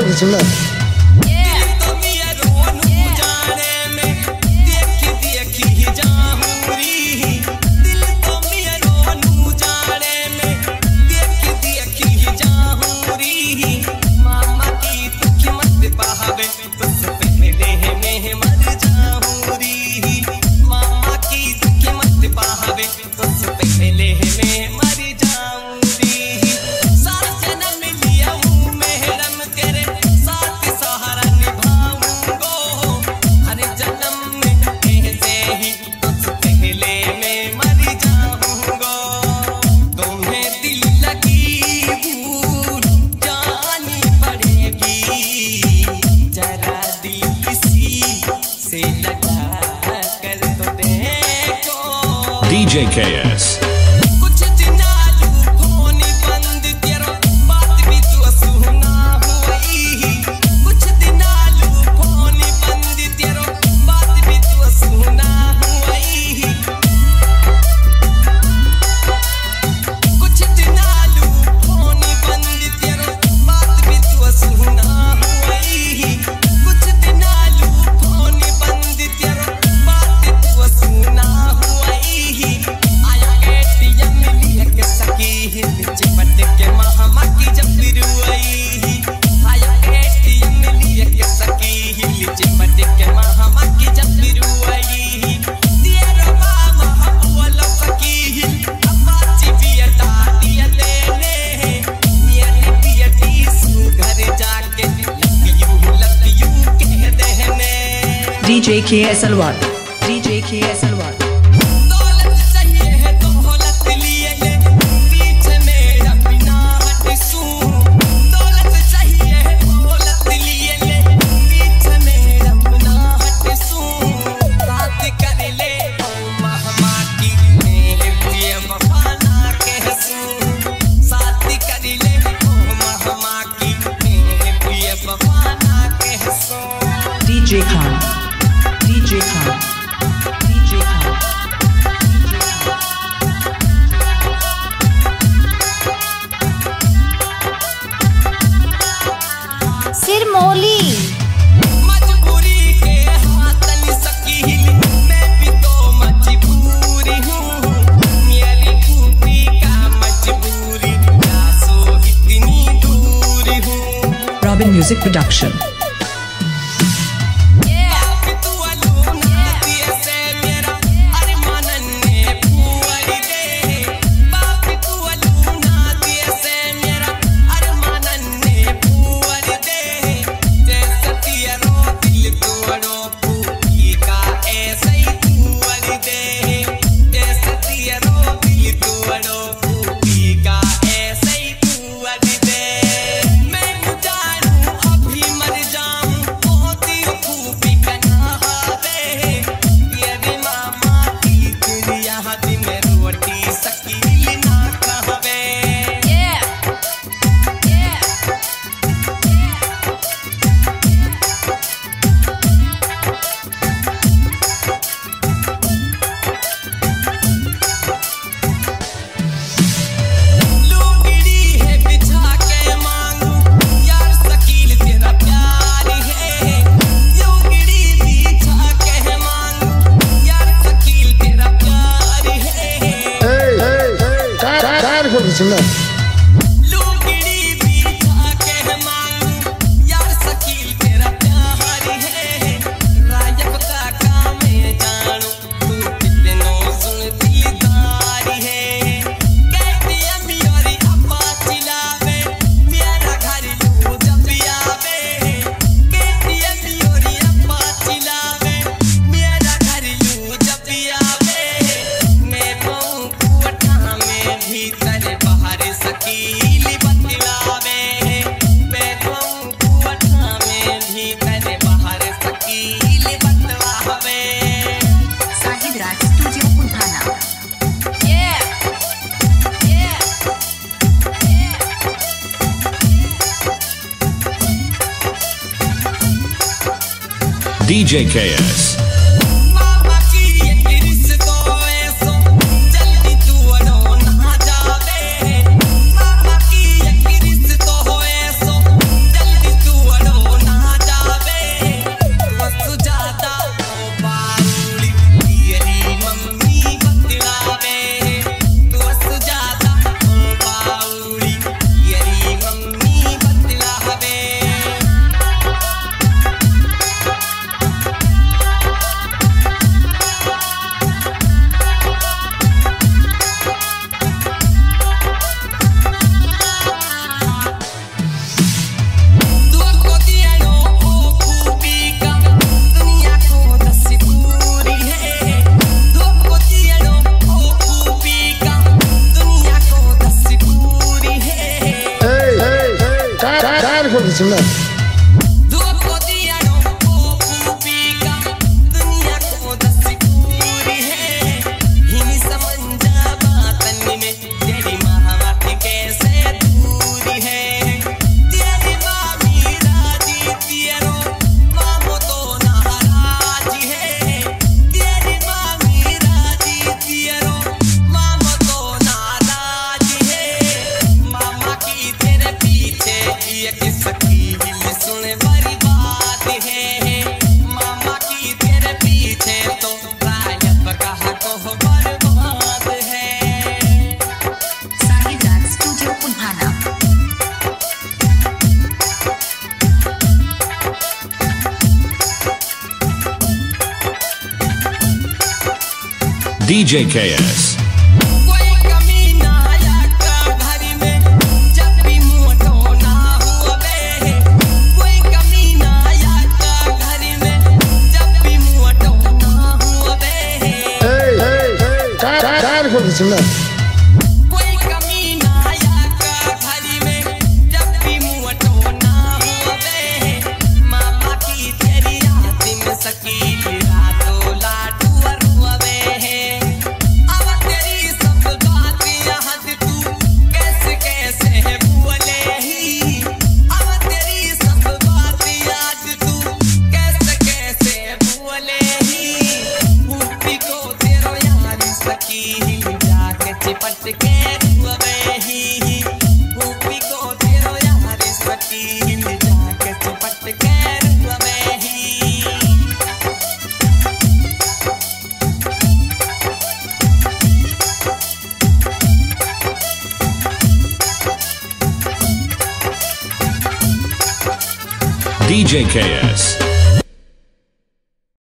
खींचना DJ KS DJ KS Alwar, DJ KS Alwar। DJ Khan, DJ Khan, DJ Khan, सिरमौली मजबूरी के हाथ तली सकी मैं भी तो मजबूरी हूँ मेरी खूबी का मजबूरी सो इतनी दूरी हूँ। Robin Music Production। खींचना DJ KS Kardeşimler. धोखो दिया नो खूबी का दुनिया को दसी पूरी है हिनी समझा बातन में तेरी महावत कैसे दूरी है तेरी मामी राजी तेरो मामो तो नाराज है तेरी मामी राजी तेरो मामो तो नाराज है मामा की तेरे पीछे ये किसकी सुन बड़ी बात है मामा की तेरे पीछे तो रायत कहा को बर्बाद है Sahidrad Studio Punhana. DJ KS. कोई कमी ना आया का घर में जब भी मोटो ना हुआ बे कोई कमी ना आया का घर में जब भी मोटो ना हुआ बे Hey, hey, hey. Kardeşimler. कोई कमी ना आया का घर में जब भी मोटो ना हुआ बे मामा की तेरी याद में सकील रातों लाडू अरुआ बे अब तेरी सब बातें याद तू कैसे कैसे भूले ही अब तेरी सब बातें याद तू कैसे कैसे भूले ही भूपी को तेरो यार सकी जाके चिपट के रुवे ही भूपी को तेरो यार सकी जाके चिपट के रुवे ही DJ KS.